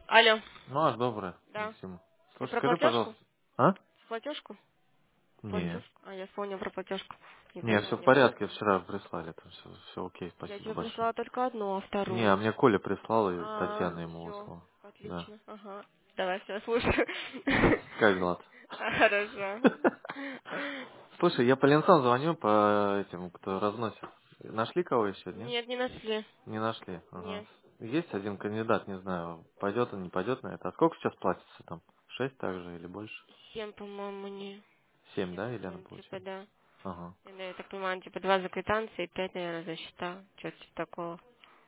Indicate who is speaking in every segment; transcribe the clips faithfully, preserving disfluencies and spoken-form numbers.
Speaker 1: Алло.
Speaker 2: Маш, доброе,
Speaker 1: Да.
Speaker 2: Максим.
Speaker 1: Ты
Speaker 2: Слушай,
Speaker 1: про
Speaker 2: скажи,
Speaker 1: платежку?
Speaker 2: пожалуйста. А?
Speaker 1: Платежку?
Speaker 2: Не.
Speaker 1: Платежку? А я вспомнила про платежку. Не
Speaker 2: Не,
Speaker 1: поняла,
Speaker 2: все в
Speaker 1: мне кажется.
Speaker 2: порядке, вчера прислали, там все, все окей,
Speaker 1: Я
Speaker 2: спасибо
Speaker 1: тебе
Speaker 2: большое.
Speaker 1: прислала только одну, а
Speaker 2: Не, а
Speaker 1: вторую.
Speaker 2: мне Коля прислал, и
Speaker 1: А,
Speaker 2: Татьяна ему
Speaker 1: все.
Speaker 2: выслала. Да.
Speaker 1: Отлично. Ага. Давай, все, слушаю.
Speaker 2: Как дела?
Speaker 1: А, хорошо.
Speaker 2: Слушай, я по ленцам звоню, по этим, кто разносит. Нашли кого еще, нет?
Speaker 1: Нет, не нашли.
Speaker 2: Не нашли. Ага.
Speaker 1: Нет.
Speaker 2: Есть один кандидат, не знаю, пойдет он, не пойдет на это. А сколько сейчас платится там? Шесть также или больше?
Speaker 1: Семь, по-моему, не.
Speaker 2: Семь,
Speaker 1: Семь,
Speaker 2: да, или она
Speaker 1: семь, типа,
Speaker 2: получается?
Speaker 1: да.
Speaker 2: Ага.
Speaker 1: Я, да, я так понимаю, типа два за квитанции и пять, наверное, за счета. Что-то типа такого.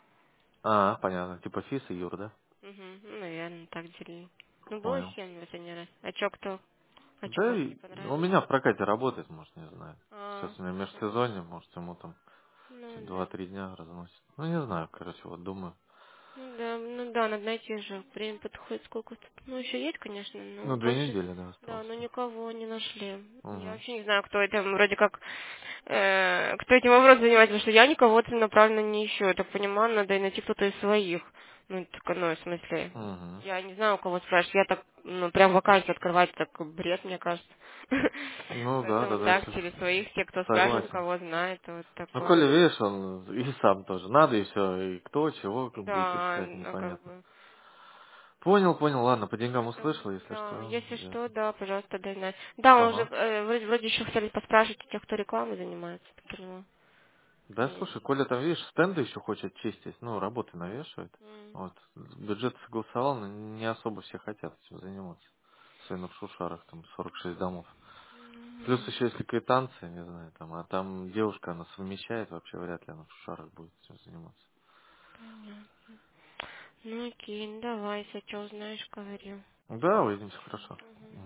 Speaker 2: А, понятно. Типа Фис и Юр, да?
Speaker 1: Угу. Ну, наверное, так делили. Ну, было
Speaker 2: Понял.
Speaker 1: семь в последний раз. А чё, кто? А чё,
Speaker 2: Да,
Speaker 1: может, не
Speaker 2: и у
Speaker 1: понравилось?
Speaker 2: меня в прокате работает, может, не знаю.
Speaker 1: А,
Speaker 2: Сейчас у меня
Speaker 1: ага.
Speaker 2: межсезонье, может, ему там
Speaker 1: Ну, да.
Speaker 2: два-три дня разносит. Ну, не знаю, короче, вот думаю.
Speaker 1: Ну, да, ну, да, надо найти же. Время подходит сколько тут. Ну, еще есть, конечно, но
Speaker 2: Ну, две
Speaker 1: больше...
Speaker 2: недели, да,
Speaker 1: Да,
Speaker 2: осталось.
Speaker 1: но никого не нашли. Я
Speaker 2: Угу.
Speaker 1: вообще не знаю, кто это, вроде как, э, кто этим вопросом занимается, потому что я никого целенаправленно не ищу. Я так понимаю, надо и найти кто-то из своих. Ну, так, ну, в смысле,
Speaker 2: Угу.
Speaker 1: я не знаю, у кого спрашивать. Я так, ну, прям вакансию открывать, так бред, мне кажется.
Speaker 2: Ну, да,
Speaker 1: Поэтому
Speaker 2: да, да,
Speaker 1: так,
Speaker 2: с-
Speaker 1: через своих, все, кто спрашивает,
Speaker 2: согласен.
Speaker 1: кого знает, вот
Speaker 2: Ну,
Speaker 1: такое.
Speaker 2: Коля, видишь, он и сам тоже. Надо, и все. И кто, чего как будет
Speaker 1: Да,
Speaker 2: искать,
Speaker 1: ну, как
Speaker 2: непонятно.
Speaker 1: бы.
Speaker 2: Понял, понял, ладно, по
Speaker 1: Так
Speaker 2: деньгам
Speaker 1: что,
Speaker 2: услышал, если
Speaker 1: да,
Speaker 2: что.
Speaker 1: если
Speaker 2: Я...
Speaker 1: что, да, пожалуйста, дай знать. Да, он уже,
Speaker 2: Ага.
Speaker 1: э, вроде, вроде еще хотели поспрашивать у тех, кто рекламой занимается, так поняла.
Speaker 2: Да,
Speaker 1: Есть.
Speaker 2: слушай, Коля там, видишь, стенды еще хочет чистить, ну, работы навешивает.
Speaker 1: М,
Speaker 2: Вот. Бюджет согласовал, но не особо все хотят этим заниматься. Особенно в Шушарах, там сорок шесть домов. Плюс
Speaker 1: м,
Speaker 2: еще если квитанция, не знаю, там, а там девушка, она совмещает, вообще вряд ли она в Шушарах будет этим заниматься.
Speaker 1: Понятно. Ну окей, ну давай, если что узнаешь, говори.
Speaker 2: Да, увидимся, хорошо.